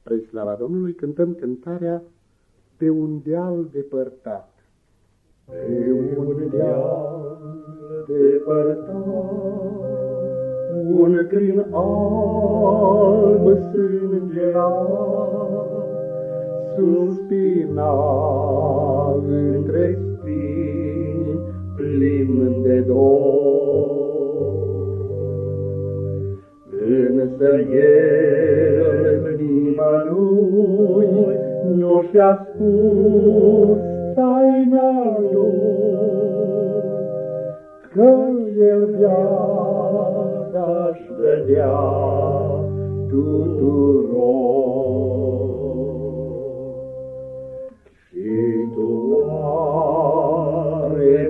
Spre slava Domnului cântăm cântarea Pe un deal depărtat. Pe un deal depărtat, un crin alb sângerat, suspina între spini, plin de dor. Însă el nimănui nu și-a spus taina lui, că el viața-și dădea tuturor. Și tu oare,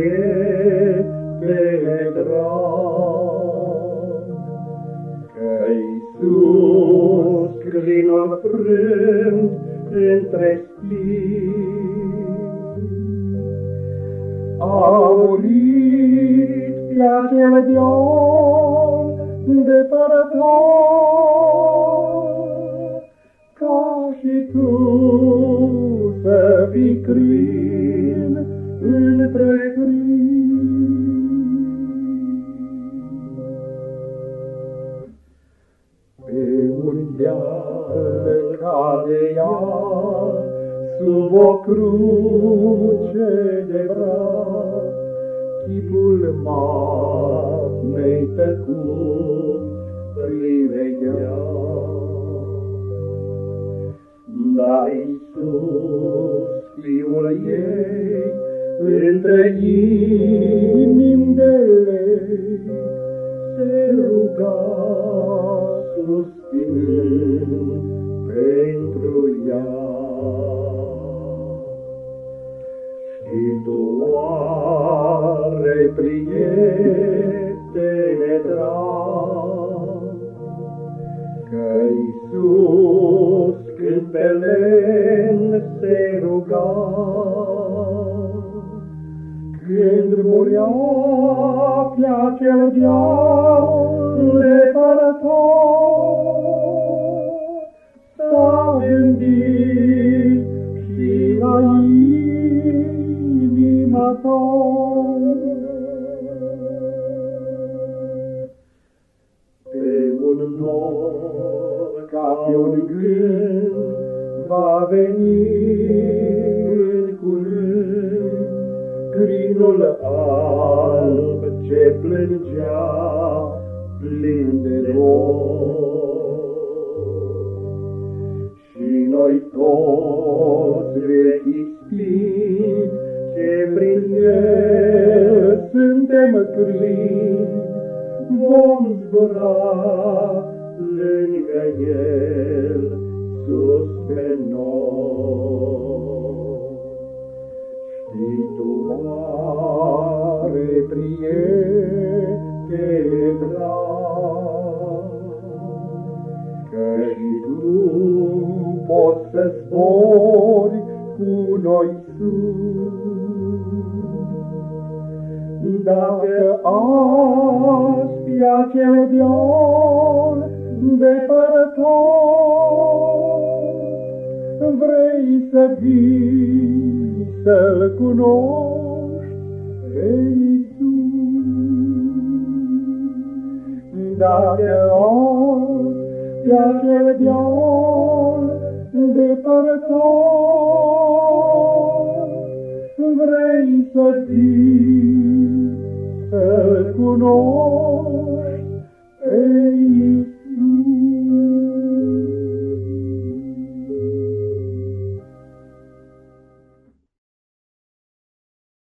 prietene drag, că Iisus crinul frânt între spini a murit pe acel deal depărtat, ca și tu să fii crin între crini. Pe un deal cade iar sub o cruce de braț, chipul mamei tăcut priveghea. Dar Iisus, Fiul ei, între inimi de lei, se ruga suspinând pentru ea. Și tu oare, prietene drag, că Iisus când pe lemn se ruga, când murea pe acel deal depărtat, s-a gândit și la inima ta. Pe un nor ca pe un gând va veni în curând crinul alb ce plângea plin de dor. Și noi toți vechii spini ce prin el suntem crini, vom zbura lângă el sus pe noi. Știi tu oare, prietene drag, că și tu poți să zbori cu noi sus, dacă azi pe acel deal depărtat vrei să vii să-L cunoști pe Iisus. Dacă azi pe acel deal depărtat vrei să vii să-L cunoști pe Iisus.